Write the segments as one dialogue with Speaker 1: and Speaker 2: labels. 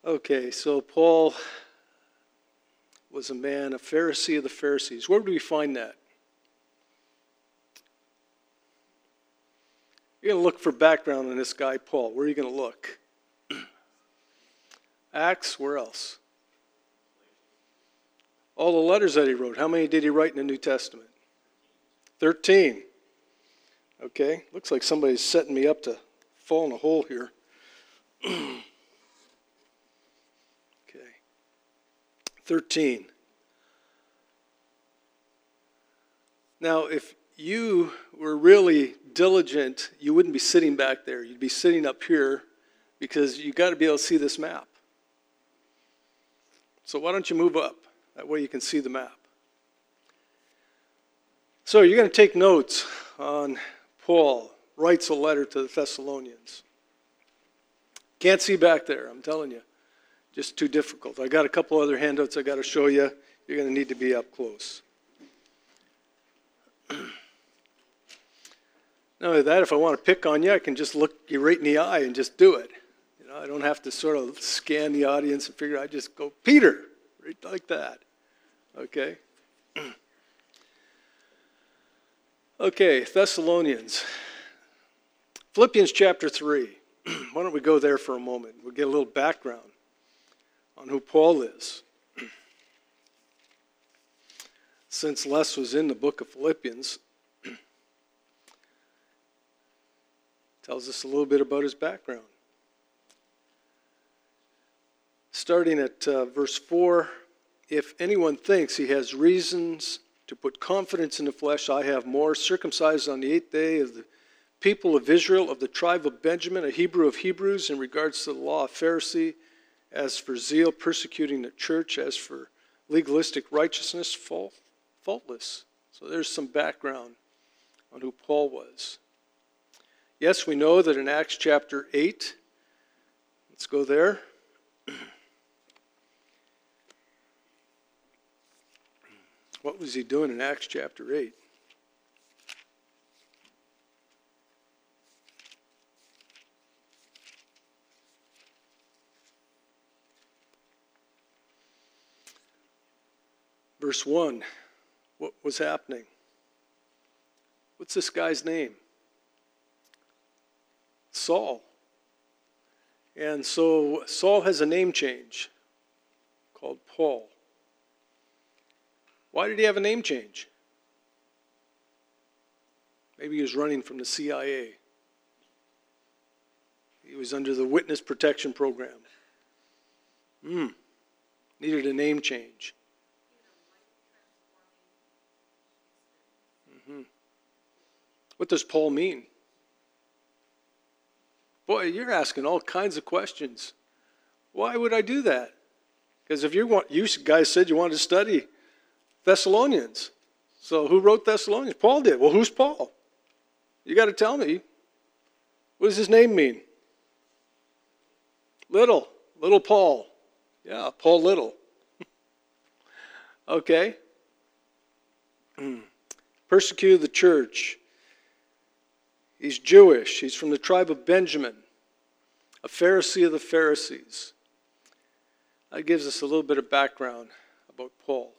Speaker 1: Okay, so Paul was a man, a Pharisee of the Pharisees. Where do we find that? You're going to look for background on this guy, Paul. Where are you going to look? Acts, where else? All the letters that he wrote. How many did he write in the New Testament? 13. Okay, looks like somebody's setting me up to fall in a hole here. Okay. 13. Now, if you were really diligent, you wouldn't be sitting back there. You'd be sitting up here because you got to be able to see this map. So why don't you move up? That way you can see the map. So you're going to take notes on Paul writes a letter to the Thessalonians. Can't see back there, I'm telling you. Just too difficult. I got a couple other handouts I got to show you. You're going to need to be up close. Not only that, if I want to pick on you, I can just look you right in the eye and just do it. You know, I don't have to sort of scan the audience and figure. I just go, Peter, right like that. Okay. Okay, Thessalonians. Philippians chapter 3. Why don't we go there for a moment? We'll get a little background on who Paul is. Since Les was in the book of Philippians, tells us a little bit about his background. Starting at verse 4, if anyone thinks he has reasons to put confidence in the flesh, I have more. Circumcised on the 8th day of the people of Israel, of the tribe of Benjamin, a Hebrew of Hebrews, in regards to the law, a Pharisee, as for zeal, persecuting the church, as for legalistic righteousness, faultless. So there's some background on who Paul was. Yes, we know that in Acts chapter 8, let's go there. What was he doing in Acts chapter 8? Verse 1, what was happening? What's this guy's name? Saul. And so Saul has a name change called Paul. Why did he have a name change? Maybe he was running from the CIA. He was under the witness protection program. Needed a name change. What does Paul mean? Boy, you're asking all kinds of questions. Why would I do that? Because if you guys said you wanted to study Thessalonians. So who wrote Thessalonians? Paul did. Well, who's Paul? You got to tell me. What does his name mean? Little Paul. Yeah, Paul Little. Okay. Persecuted the church. He's Jewish. He's from the tribe of Benjamin, a Pharisee of the Pharisees. That gives us a little bit of background about Paul.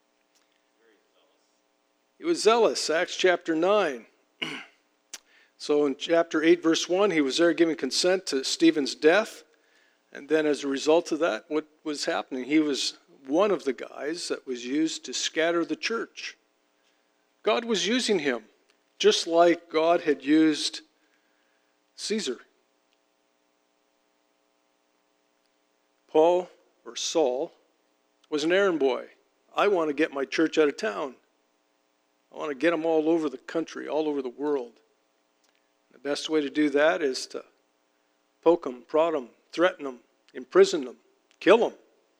Speaker 1: He was zealous, Acts chapter 9. So in chapter 8, verse 1, he was there giving consent to Stephen's death. And then as a result of that, what was happening? He was one of the guys that was used to scatter the church. God was using him, just like God had used Caesar. Paul, or Saul, was an errand boy. I want to get my church out of town. I want to get them all over the country, all over the world. The best way to do that is to poke them, prod them, threaten them, imprison them, kill them.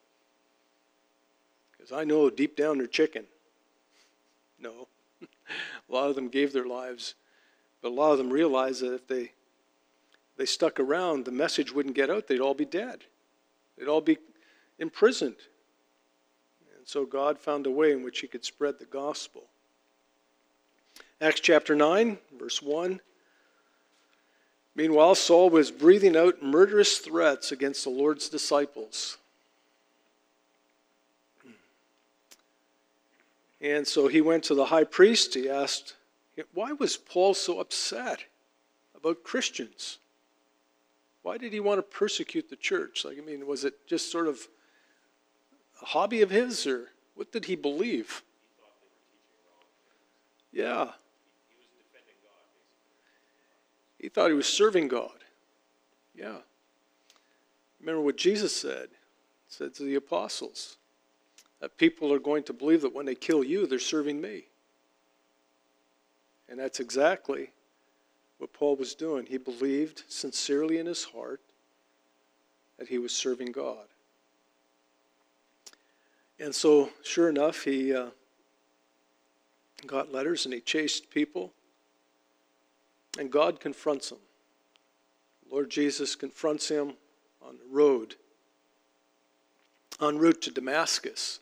Speaker 1: Because I know deep down they're chicken. No. A lot of them gave their lives, but a lot of them realized that if they stuck around, the message wouldn't get out. They'd all be dead. They'd all be imprisoned. And so God found a way in which he could spread the gospel. Acts chapter 9, verse 1. Meanwhile, Saul was breathing out murderous threats against the Lord's disciples. And so he went to the high priest. He asked, why was Paul so upset about Christians? Why did he want to persecute the church? Was it just sort of a hobby of his, or what did he believe? Yeah. He thought he was serving God. Yeah. Remember what Jesus said. He said to the apostles that people are going to believe that when they kill you, they're serving me. And that's exactly what Paul was doing. He believed sincerely in his heart that he was serving God. And so, sure enough, he got letters and he chased people. And God confronts him. Lord Jesus confronts him on the road, en route to Damascus.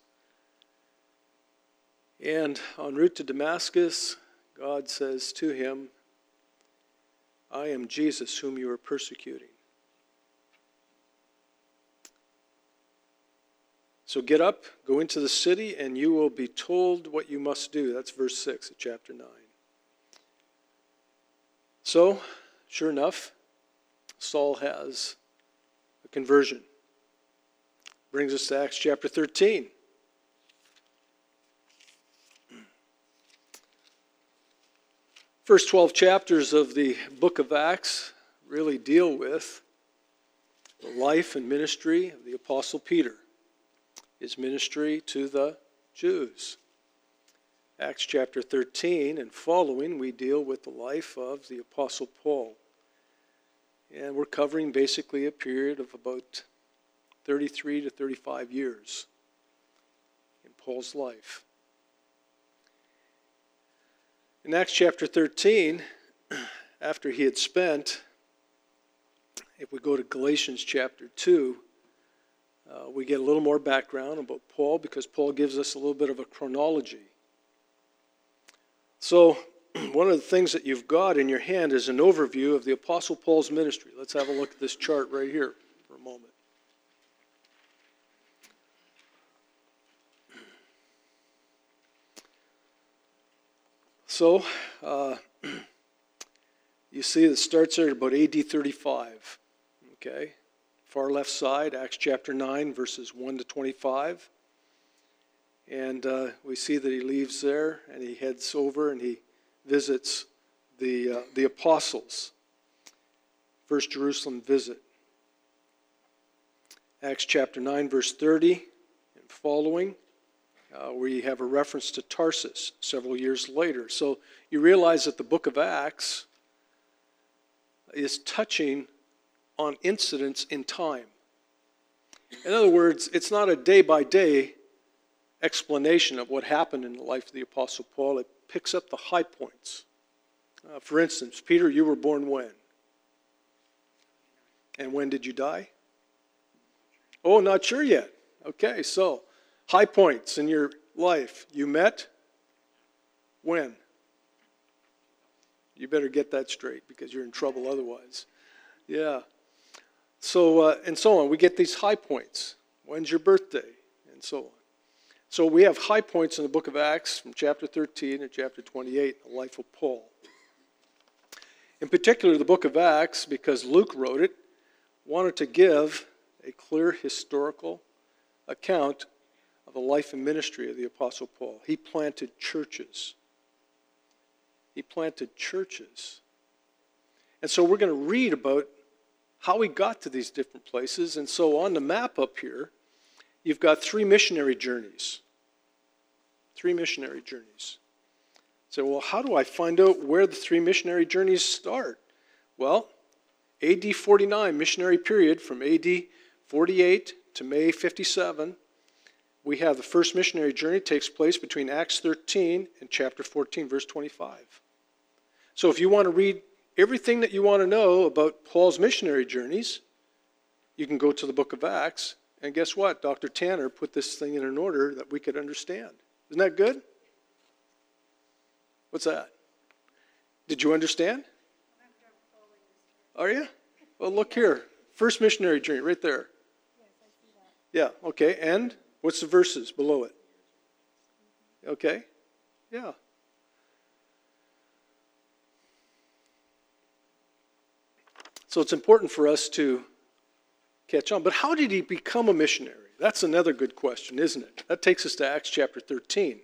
Speaker 1: And en route to Damascus, God says to him, I am Jesus whom you are persecuting. So get up, go into the city, and you will be told what you must do. That's verse 6 of chapter 9. So, sure enough, Saul has a conversion. Brings us to Acts chapter 13. First 12 chapters of the book of Acts really deal with the life and ministry of the Apostle Peter, his ministry to the Jews. Acts chapter 13 and following, we deal with the life of the Apostle Paul. And we're covering basically a period of about 33 to 35 years in Paul's life. In Acts chapter 13, after he had spent, if we go to Galatians chapter 2, we get a little more background about Paul because Paul gives us a little bit of a chronology. So, one of the things that you've got in your hand is an overview of the Apostle Paul's ministry. Let's have a look at this chart right here for a moment. So, you see it starts there at about AD 35. Okay? Far left side, Acts chapter 9, verses 1 to 25. And we see that he leaves there and he heads over and he visits the apostles. First Jerusalem visit. Acts chapter 9, verse 30 and following, where you have a reference to Tarsus several years later. So you realize that the book of Acts is touching on incidents in time. In other words, it's not a day-by-day explanation of what happened in the life of the Apostle Paul. It picks up the high points. For instance, Peter, you were born when? And when did you die? Oh, not sure yet. Okay, so high points in your life. You met when? You better get that straight because you're in trouble otherwise. Yeah. So, and so on. We get these high points. When's your birthday? And so on. So we have high points in the book of Acts from chapter 13 to chapter 28, the life of Paul. In particular, the book of Acts, because Luke wrote it, wanted to give a clear historical account of the life and ministry of the Apostle Paul. He planted churches. He planted churches. And so we're going to read about how he got to these different places. And so on the map up here, you've got 3 missionary journeys. 3 missionary journeys. So, well, how do I find out where the 3 missionary journeys start? Well, AD 49, missionary period, from AD 48 to May 57, we have the first missionary journey takes place between Acts 13 and chapter 14, verse 25. So if you want to read everything that you want to know about Paul's missionary journeys, you can go to the book of Acts. And guess what? Dr. Tanner put this thing in an order that we could understand. Isn't that good? What's that? Did you understand? Are you? Well, look here. First missionary journey, right there. Yeah, okay. And what's the verses below it? Okay. Yeah. So it's important for us to catch on. But how did he become a missionary? That's another good question, isn't it? That takes us to Acts chapter 13.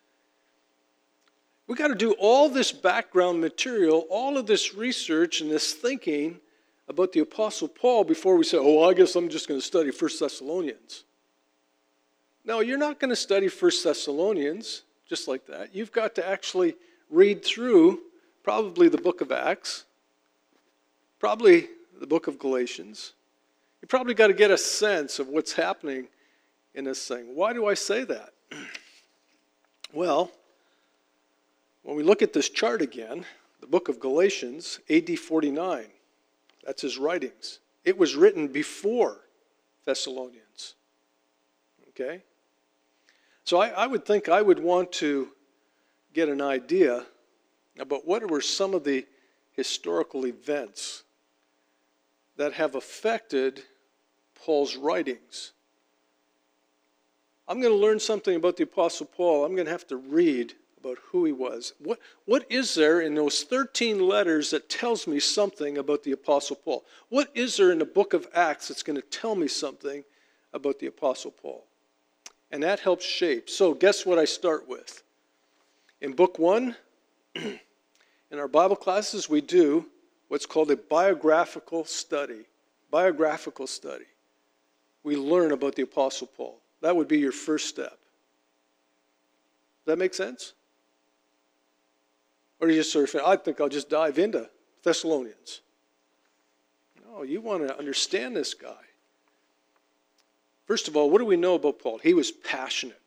Speaker 1: We got to do all this background material, all of this research and this thinking about the Apostle Paul before we say, oh, I guess I'm just going to study 1 Thessalonians. No, you're not going to study 1 Thessalonians just like that. You've got to actually read through probably the book of Acts, probably the book of Galatians. You probably got to get a sense of what's happening in this thing. Why do I say that? Well, when we look at this chart again, the book of Galatians, AD 49, that's his writings. It was written before Thessalonians. Okay? So I would think I would want to get an idea about what were some of the historical events that have affected Paul's writings. I'm going to learn something about the Apostle Paul. I'm going to have to read about who he was. What is there in those 13 letters that tells me something about the Apostle Paul? What is there in the book of Acts that's going to tell me something about the Apostle Paul? And that helps shape. So guess what I start with? In book 1, in our Bible classes, we do what's called a biographical study. Biographical study. We learn about the Apostle Paul. That would be your first step. Does that make sense? Or do you just sort of, I think I'll just dive into Thessalonians. No, you want to understand this guy. First of all, what do we know about Paul? He was passionate.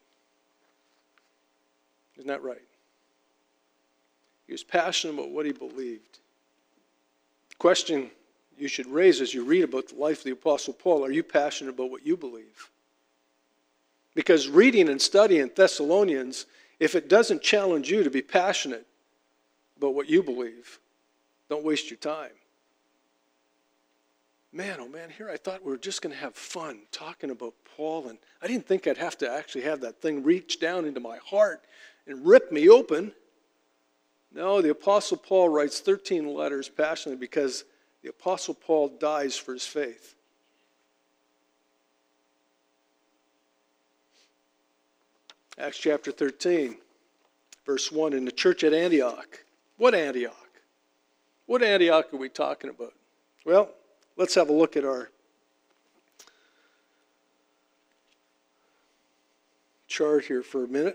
Speaker 1: Isn't that right? He was passionate about what he believed. The question you should raise as you read about the life of the Apostle Paul, are you passionate about what you believe? Because reading and studying Thessalonians, if it doesn't challenge you to be passionate about what you believe, don't waste your time. Man, oh man, here I thought we were just going to have fun talking about Paul, and I didn't think I'd have to actually have that thing reach down into my heart and rip me open. No, the Apostle Paul writes 13 letters passionately because the Apostle Paul dies for his faith. Acts chapter 13, verse 1, in the church at Antioch. What Antioch? What Antioch are we talking about? Well, let's have a look at our chart here for a minute.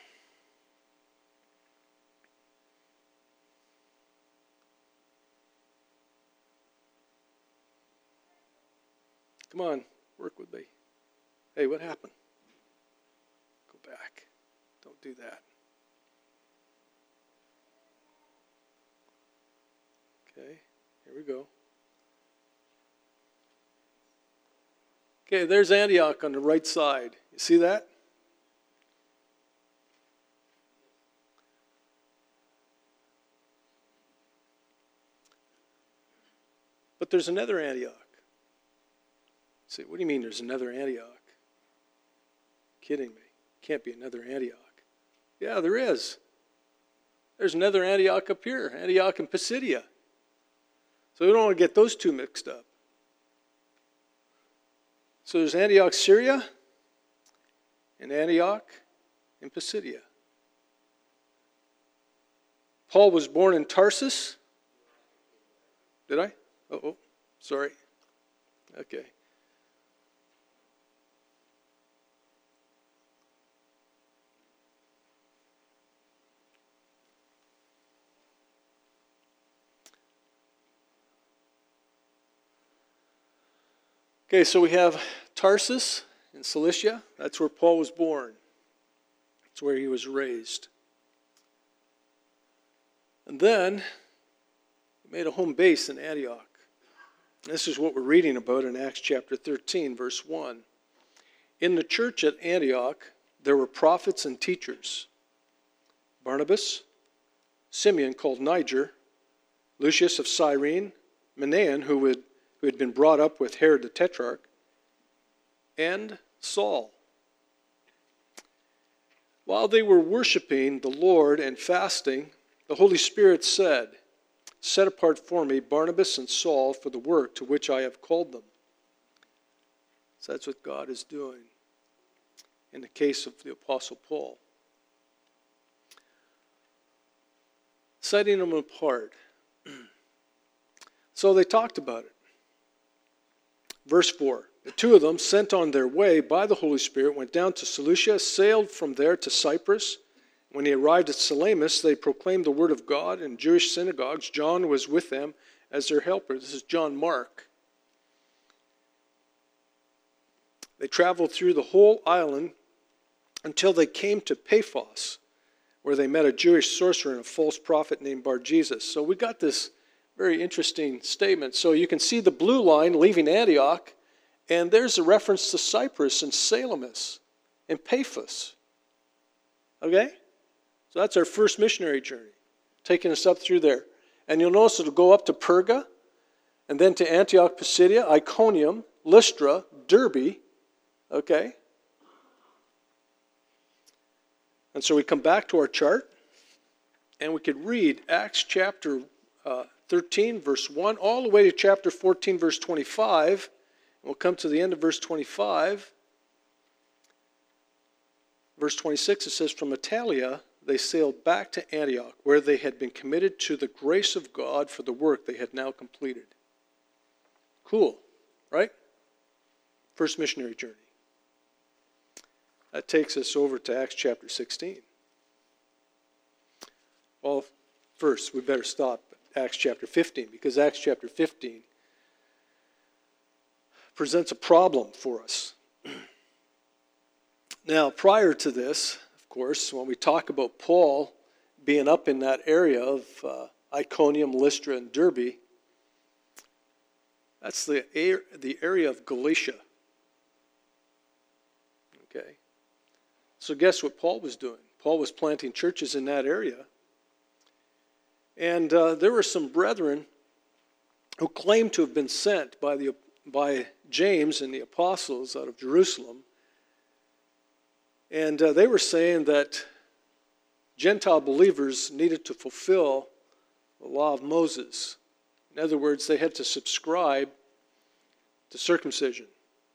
Speaker 1: Come on, work with me. Hey, what happened? Go back. Don't do that. Okay, here we go. Okay, there's Antioch on the right side. You see that? But there's another Antioch. Say, what do you mean there's another Antioch? Kidding me. Can't be another Antioch. Yeah, there is. There's another Antioch up here, Antioch in Pisidia. So we don't want to get those two mixed up. So there's Antioch, Syria, and Antioch in Pisidia. Paul was born in Tarsus. Did I? Oh, sorry. Okay. Okay, so we have Tarsus in Cilicia. That's where Paul was born. That's where he was raised. And then he made a home base in Antioch. This is what we're reading about in Acts chapter 13, verse 1. In the church at Antioch, there were prophets and teachers. Barnabas, Simeon called Niger, Lucius of Cyrene, Manaen, who had been brought up with Herod the Tetrarch, and Saul. While they were worshiping the Lord and fasting, the Holy Spirit said, "Set apart for me Barnabas and Saul for the work to which I have called them." So that's what God is doing in the case of the Apostle Paul. Setting them apart. So they talked about it. Verse 4. The two of them, sent on their way by the Holy Spirit, went down to Seleucia, sailed from there to Cyprus. When they arrived at Salamis, they proclaimed the word of God in Jewish synagogues. John was with them as their helper. This is John Mark. They traveled through the whole island until they came to Paphos, where they met a Jewish sorcerer and a false prophet named Bar-Jesus. So we got this very interesting statement. So you can see the blue line leaving Antioch, and there's a reference to Cyprus and Salamis and Paphos. Okay? So that's our first missionary journey, taking us up through there. And you'll notice it'll go up to Perga, and then to Antioch, Pisidia, Iconium, Lystra, Derbe. Okay? And so we come back to our chart, and we could read Acts chapter 13, verse 1, all the way to chapter 14, verse 25. We'll come to the end of verse 25. Verse 26, it says, "From Italia they sailed back to Antioch, where they had been committed to the grace of God for the work they had now completed." Cool, right? First missionary journey. That takes us over to Acts chapter 16. Well, first, we better stop at Acts chapter 15, because Acts chapter 15 presents a problem for us. Now, prior to this, of course, when we talk about Paul being up in that area of Iconium, Lystra, and Derbe, that's the area of Galatia. Okay? So guess what Paul was doing? Paul was planting churches in that area. And there were some brethren who claimed to have been sent by James and the apostles out of Jerusalem. And they were saying that Gentile believers needed to fulfill the law of Moses. In other words, they had to subscribe to circumcision.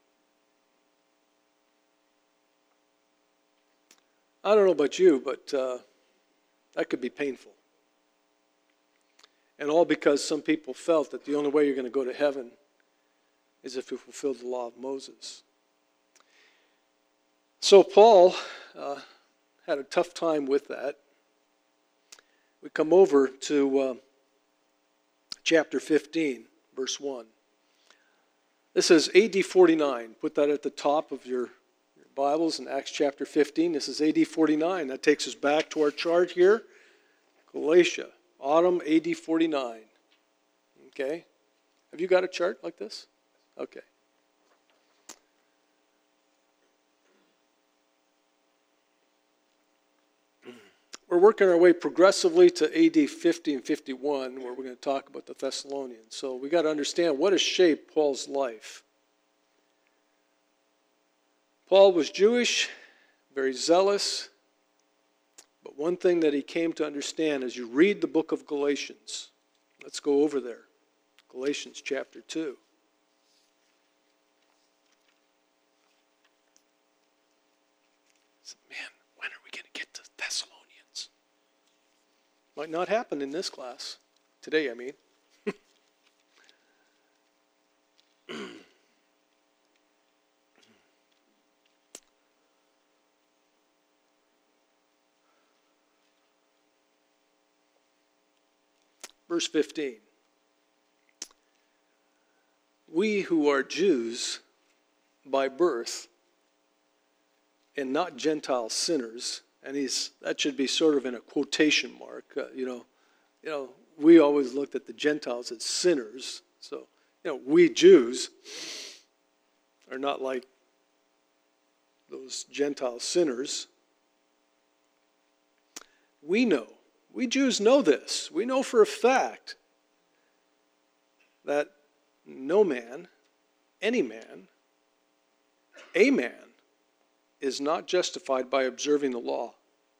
Speaker 1: I don't know about you, but that could be painful. And all because some people felt that the only way you're going to go to heaven is if you fulfill the law of Moses. So Paul had a tough time with that. We come over to chapter 15, verse 1. This is AD 49. Put that at the top of your Bibles in Acts chapter 15. This is AD 49. That takes us back to our chart here. Galatia, autumn AD 49. Okay? Have you got a chart like this? Okay. We're working our way progressively to AD 50 and 51, where we're going to talk about the Thessalonians. So we got to understand what has shaped Paul's life. Paul was Jewish, very zealous, but one thing that he came to understand as you read the book of Galatians, let's go over there. Galatians chapter 2. Man, when are we going to get to Thessalonians? Might not happen in this class. Today, I mean. Verse 15. We who are Jews by birth and not Gentile sinners, and that should be sort of in a quotation mark. We always looked at the Gentiles as sinners. So, we Jews are not like those Gentile sinners. We Jews know this. We know for a fact that no man, any man, a man, is not justified by observing the law.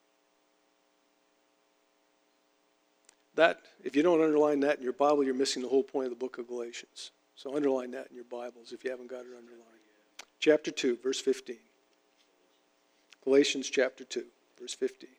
Speaker 1: That, if you don't underline that in your Bible, you're missing the whole point of the book of Galatians. So underline that in your Bibles if you haven't got it underlined. Chapter 2, verse 15. Galatians chapter 2, verse 15.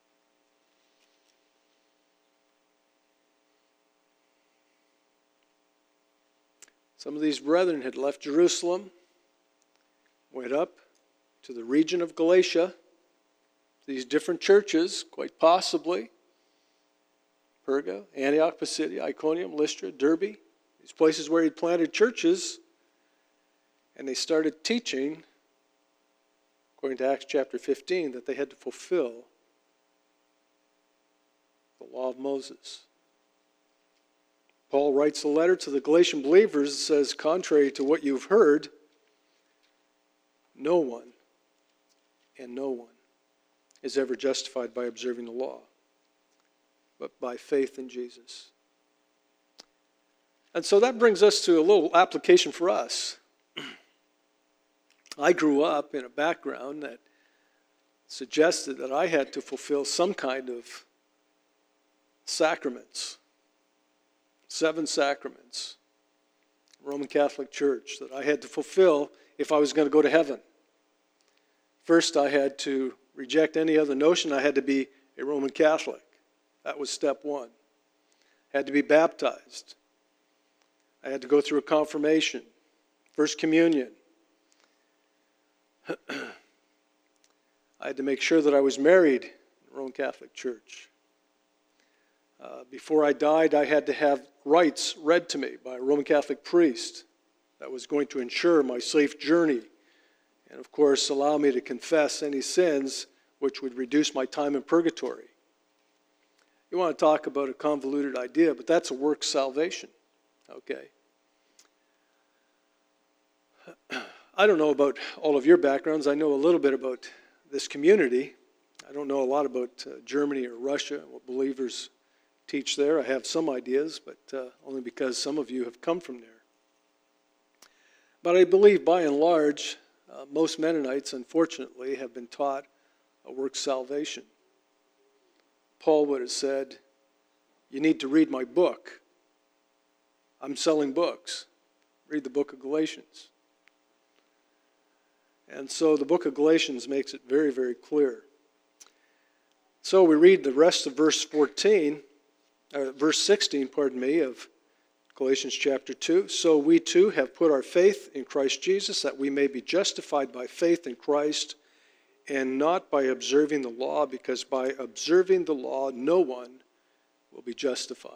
Speaker 1: Some of these brethren had left Jerusalem, went up to the region of Galatia, these different churches, quite possibly, Perga, Antioch, Pisidia, Iconium, Lystra, Derbe, these places where he planted churches, and they started teaching, according to Acts chapter 15, that they had to fulfill the law of Moses. Paul writes a letter to the Galatian believers that says, contrary to what you've heard, no one is ever justified by observing the law, but by faith in Jesus. And so that brings us to a little application for us. I grew up in a background that suggested that I had to fulfill some kind of sacraments, 7 sacraments, Roman Catholic Church, that I had to fulfill if I was going to go to heaven. First, I had to reject any other notion. I had to be a Roman Catholic. That was step 1. I had to be baptized. I had to go through a confirmation, First Communion. I had to make sure that I was married in the Roman Catholic Church. Before I died, I had to have rites read to me by a Roman Catholic priest that was going to ensure my safe journey and, of course, allow me to confess any sins which would reduce my time in purgatory. You want to talk about a convoluted idea, but that's a work salvation, okay? I don't know about all of your backgrounds. I know a little bit about this community. I don't know a lot about Germany or Russia and what believers teach there. I have some ideas, but only because some of you have come from there. But I believe by and large, most Mennonites, unfortunately, have been taught a work salvation. Paul would have said, you need to read my book. I'm selling books. Read the book of Galatians. And so the book of Galatians makes it very, very clear. So we read the rest of verse 16, of Galatians chapter 2. So we too have put our faith in Christ Jesus, that we may be justified by faith in Christ, and not by observing the law, because by observing the law, no one will be justified.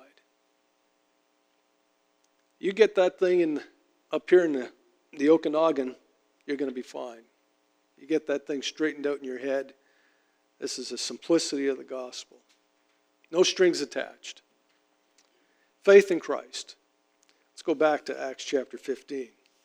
Speaker 1: You get that thing up here in the Okanagan, you're going to be fine. You get that thing straightened out in your head. This is the simplicity of the gospel. No strings attached. Faith in Christ. Let's go back to Acts chapter 15.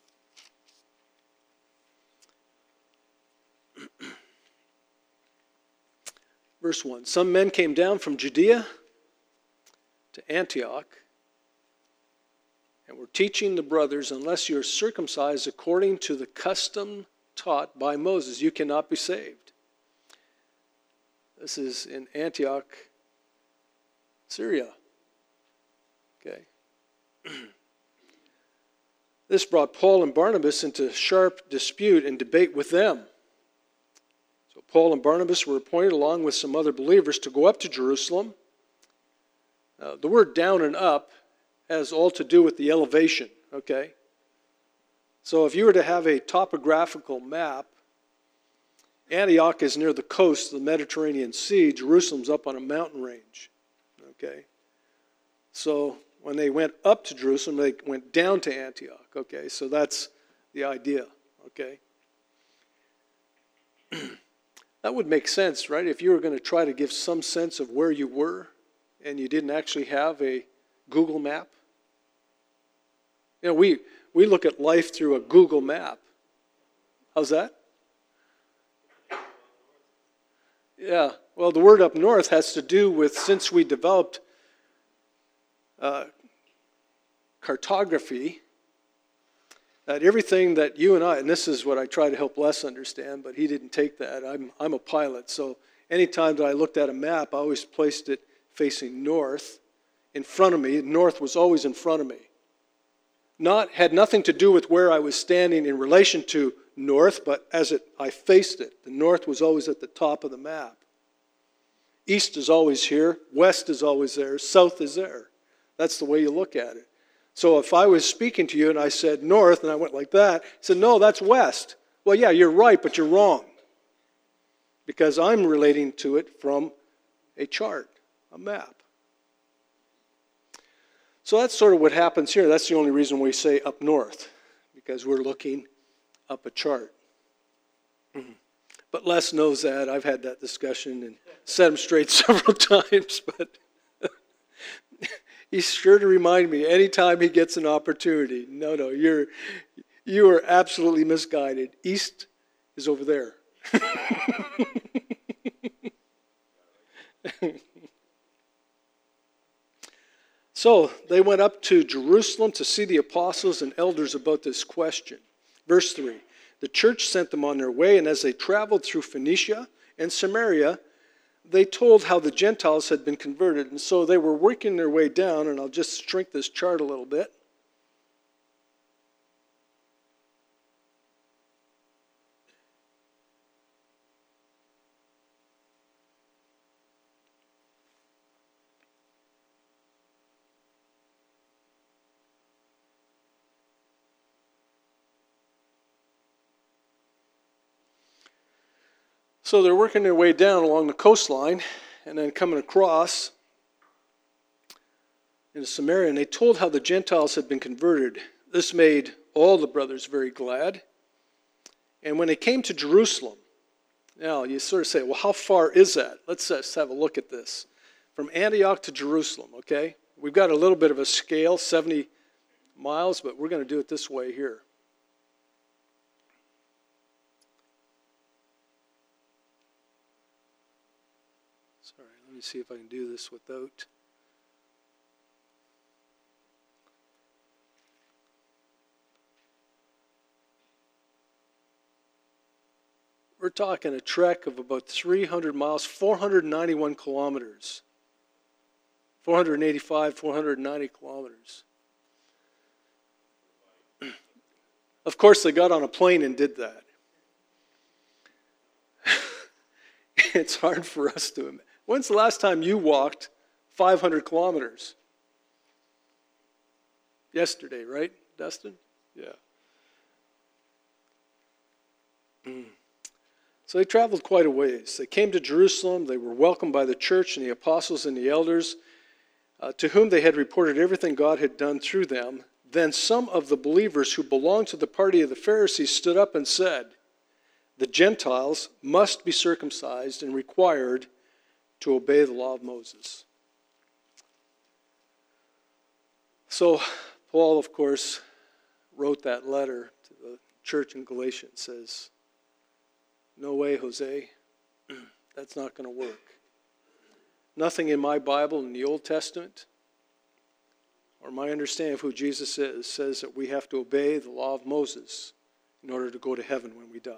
Speaker 1: Verse 1. Some men came down from Judea to Antioch and were teaching the brothers, unless you are circumcised according to the custom taught by Moses, you cannot be saved. This is in Antioch, Syria. Okay. This brought Paul and Barnabas into sharp dispute and debate with them. So Paul and Barnabas were appointed, along with some other believers, to go up to Jerusalem. The word down and up has all to do with the elevation, okay? So if you were to have a topographical map, Antioch is near the coast of the Mediterranean Sea. Jerusalem's up on a mountain range, okay? So when they went up to Jerusalem, they went down to Antioch, okay? So that's the idea, okay? That would make sense, right? If you were going to try to give some sense of where you were and you didn't actually have a Google map. You know, we look at life through a Google map. How's that? Yeah, well, the word up north has to do with, since we developed cartography, that everything that you and I, and this is what I try to help Les understand, but he didn't take that. I'm a pilot, so anytime that I looked at a map, I always placed it facing north in front of me. North was always in front of me. Had nothing to do with where I was standing in relation to north, but I faced it. The north was always at the top of the map. East is always here, west is always there, south is there. That's the way you look at it. So if I was speaking to you and I said north and I went like that, I said, no, that's west. Well, yeah, you're right, but you're wrong. Because I'm relating to it from a chart, a map. So that's sort of what happens here. That's the only reason we say up north, because we're looking up a chart. But Les knows that. I've had that discussion and set him straight several times, but he's sure to remind me anytime he gets an opportunity. No, you are absolutely misguided. East is over there. So they went up to Jerusalem to see the apostles and elders about this question. Verse 3, the church sent them on their way, and as they traveled through Phoenicia and Samaria, they told how the Gentiles had been converted. And so they were working their way down, and I'll just shrink this chart a little bit. So they're working their way down along the coastline and then coming across into Samaria, and they told how the Gentiles had been converted. This made all the brothers very glad. And when they came to Jerusalem, now you sort of say, well, how far is that? Let's just have a look at this. From Antioch to Jerusalem, okay? We've got a little bit of a scale, 70 miles, but we're going to do it this way here. Sorry, let me see if I can do this without. We're talking a trek of about 300 miles, 491 kilometers. 485, 490 kilometers. Of course, they got on a plane and did that. It's hard for us to imagine. When's the last time you walked 500 kilometers? Yesterday, right, Dustin? Yeah. So they traveled quite a ways. They came to Jerusalem. They were welcomed by the church and the apostles and the elders, to whom they had reported everything God had done through them. Then some of the believers who belonged to the party of the Pharisees stood up and said, the Gentiles must be circumcised and required to obey the law of Moses. So Paul, of course, wrote that letter to the church in Galatia and says, no way, Jose, that's not going to work. Nothing in my Bible in the Old Testament or my understanding of who Jesus is says that we have to obey the law of Moses in order to go to heaven when we die.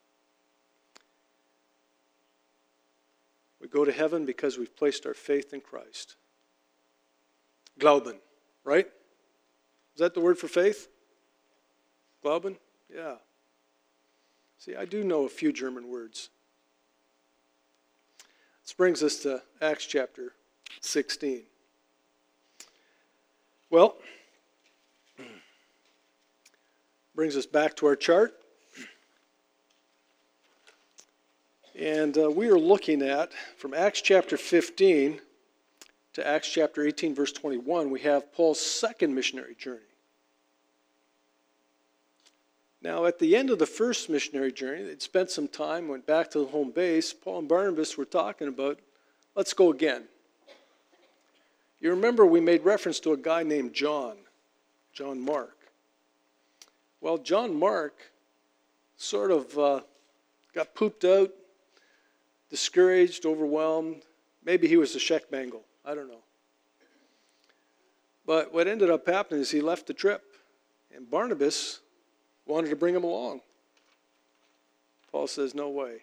Speaker 1: We go to heaven because we've placed our faith in Christ. Glauben, right? Is that the word for faith? Glauben? Yeah. See, I do know a few German words. This brings us to Acts chapter 16. Well, brings us back to our chart. And we are looking at, from Acts chapter 15 to Acts chapter 18, verse 21, we have Paul's second missionary journey. Now, at the end of the first missionary journey, they'd spent some time, went back to the home base. Paul and Barnabas were talking about, let's go again. You remember we made reference to a guy named John Mark. Well, John Mark sort of got pooped out, discouraged, overwhelmed. Maybe he was a sheckbangle. I don't know. But what ended up happening is he left the trip, and Barnabas wanted to bring him along. Paul says, no way.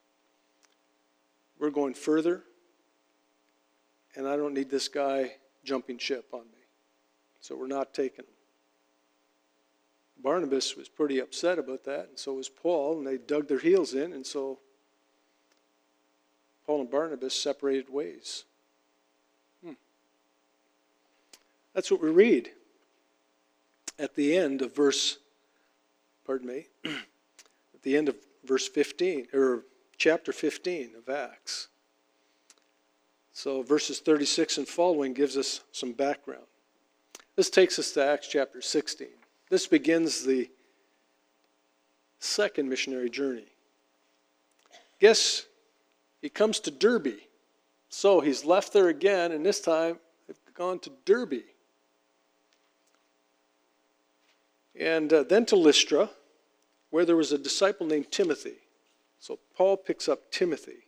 Speaker 1: We're going further, and I don't need this guy jumping ship on me. So we're not taking him. Barnabas was pretty upset about that, and so was Paul, and they dug their heels in, and so Paul and Barnabas separated ways. That's what we read at the end of at the end of verse 15, or chapter 15 of Acts. So verses 36 and following gives us some background. This takes us to Acts chapter 16. This begins the second missionary journey. Guess he comes to Derbe. So he's left there again, and this time they've gone to Derbe. And then to Lystra, where there was a disciple named Timothy. So Paul picks up Timothy.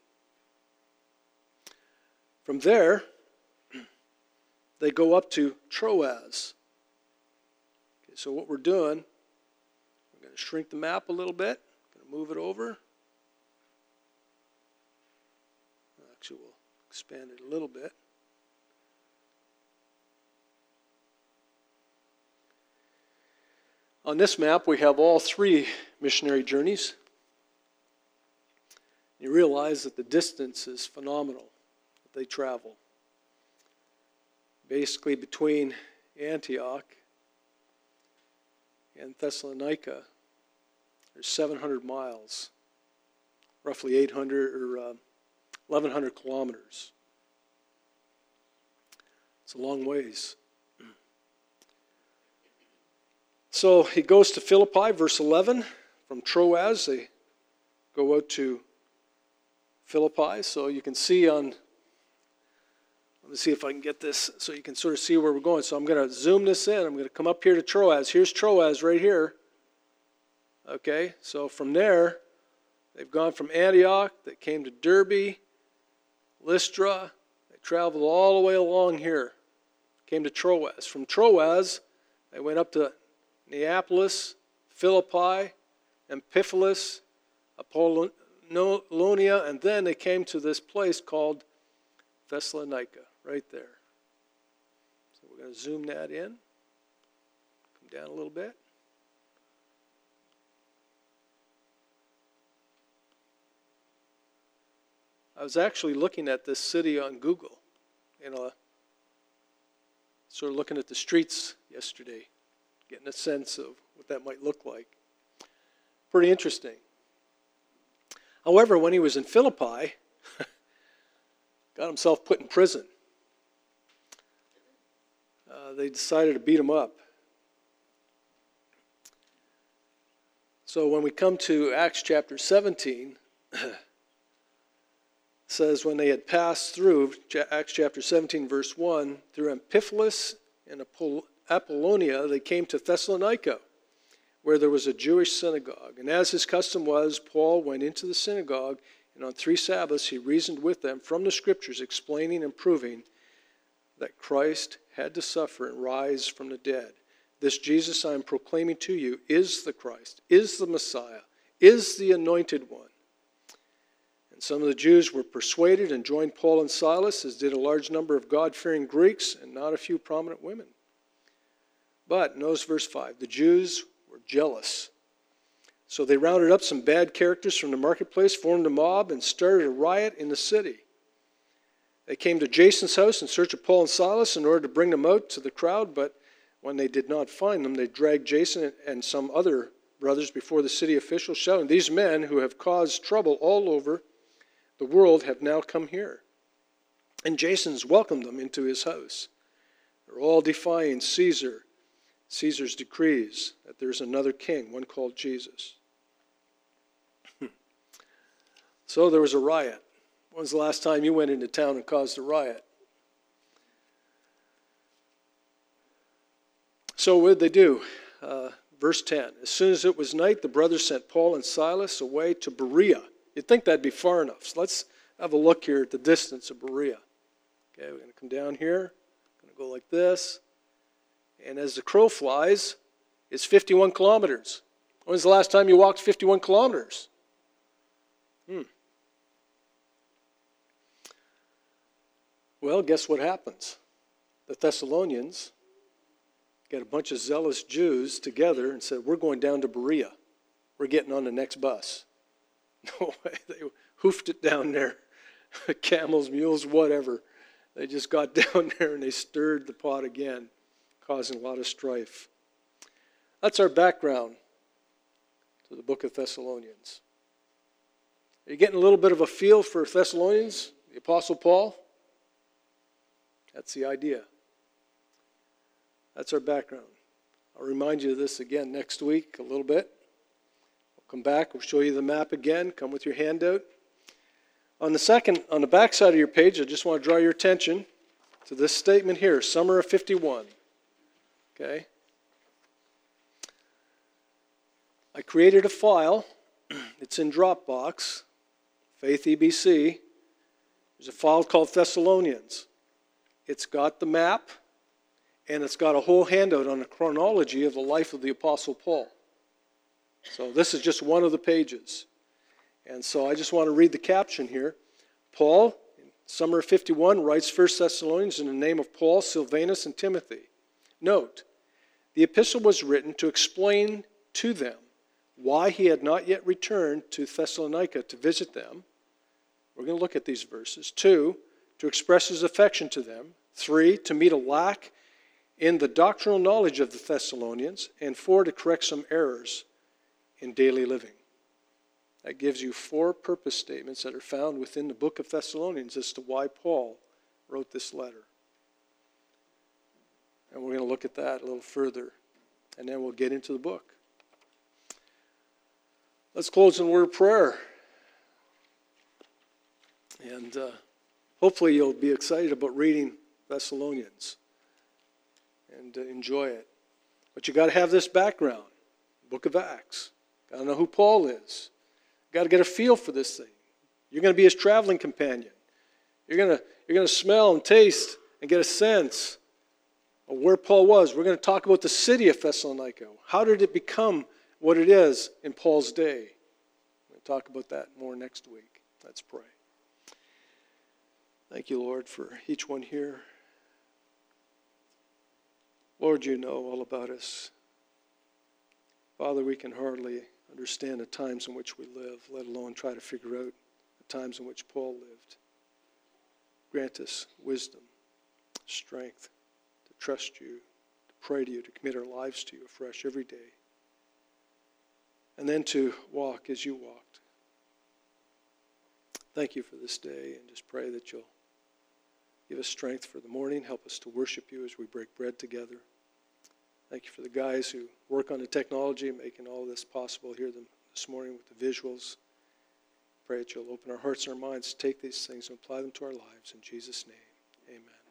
Speaker 1: From there, they go up to Troas. Okay, so what we're doing, we're going to shrink the map a little bit. Going to move it over. Actually, we'll expand it a little bit. On this map, we have all three missionary journeys. You realize that the distance is phenomenal that they travel. Basically, between Antioch and Thessalonica, there's 700 miles, roughly 800 or 1,100 kilometers. It's a long ways. So he goes to Philippi, verse 11. From Troas, they go out to Philippi. So you can see let me see if I can get this so you can sort of see where we're going. So I'm going to zoom this in. I'm going to come up here to Troas. Here's Troas right here. Okay, so from there, they've gone from Antioch. They came to Derbe, Lystra. They traveled all the way along here. Came to Troas. From Troas, they went up to Neapolis, Philippi, Amphipolis, Apollonia, and then they came to this place called Thessalonica, right there. So we're going to zoom that in. Come down a little bit. I was actually looking at this city on Google, sort of looking at the streets yesterday, getting a sense of what that might look like. Pretty interesting. However, when he was in Philippi, got himself put in prison. They decided to beat him up. So when we come to Acts chapter 17, it says, when they had passed through, Acts chapter 17, verse 1, through Amphipolis and Apollonia, they came to Thessalonica, where there was a Jewish synagogue. And as his custom was, Paul went into the synagogue, and on 3 Sabbaths he reasoned with them from the Scriptures, explaining and proving that Christ had to suffer and rise from the dead. This Jesus I am proclaiming to you is the Christ, is the Messiah, is the Anointed One. And some of the Jews were persuaded and joined Paul and Silas, as did a large number of God-fearing Greeks and not a few prominent women. But, notice verse 5, the Jews were jealous. So they rounded up some bad characters from the marketplace, formed a mob, and started a riot in the city. They came to Jason's house in search of Paul and Silas in order to bring them out to the crowd, but when they did not find them, they dragged Jason and some other brothers before the city officials, shouting, "These men who have caused trouble all over the world have now come here." And Jason's welcomed them into his house. They're all defying Caesar's decrees that there's another king, one called Jesus. So there was a riot. When's the last time you went into town and caused a riot? So what did they do? Verse 10. As soon as it was night, the brothers sent Paul and Silas away to Berea. You'd think that'd be far enough. So let's have a look here at the distance of Berea. Okay, we're going to come down here. Going to go like this. And as the crow flies, it's 51 kilometers. When's the last time you walked 51 kilometers? Well, guess what happens? The Thessalonians got a bunch of zealous Jews together and said, we're going down to Berea. We're getting on the next bus. No way. They hoofed it down there. Camels, mules, whatever. They just got down there and they stirred the pot again, causing a lot of strife. That's our background to the book of Thessalonians. Are you getting a little bit of a feel for Thessalonians, the Apostle Paul? That's the idea. That's our background. I'll remind you of this again next week a little bit. We'll come back. We'll show you the map again. Come with your handout. On the back side of your page, I just want to draw your attention to this statement here, summer of 51. Okay? I created a file. It's in Dropbox, Faith EBC. There's a file called Thessalonians. It's got the map, and it's got a whole handout on the chronology of the life of the Apostle Paul. So this is just one of the pages. And so I just want to read the caption here. Paul, in summer of 51, writes 1 Thessalonians in the name of Paul, Silvanus, and Timothy. Note, the epistle was written to explain to them why he had not yet returned to Thessalonica to visit them. We're going to look at these verses. 2, to express his affection to them. 3, to meet a lack in the doctrinal knowledge of the Thessalonians. And 4, to correct some errors in daily living. That gives you 4 purpose statements that are found within the book of Thessalonians as to why Paul wrote this letter. And we're going to look at that a little further, and then we'll get into the book. Let's close in a word of prayer. And hopefully you'll be excited about reading Thessalonians and enjoy it. But you got to have this background, book of Acts. Got to know who Paul is. Got to get a feel for this thing. You're going to be his traveling companion. You're going to smell and taste and get a sense of where Paul was. We're going to talk about the city of Thessalonica. How did it become what it is in Paul's day? We'll talk about that more next week. Let's pray. Thank you, Lord, for each one here. Lord, you know all about us. Father, we can hardly understand the times in which we live, let alone try to figure out the times in which Paul lived. Grant us wisdom, strength to trust you, to pray to you, to commit our lives to you afresh every day, and then to walk as you walked. Thank you for this day, and just pray that you'll give us strength for the morning, help us to worship you as we break bread together. Thank you for the guys who work on the technology and making all this possible here this morning with the visuals. Pray that you'll open our hearts and our minds to take these things and apply them to our lives. In Jesus' name, amen.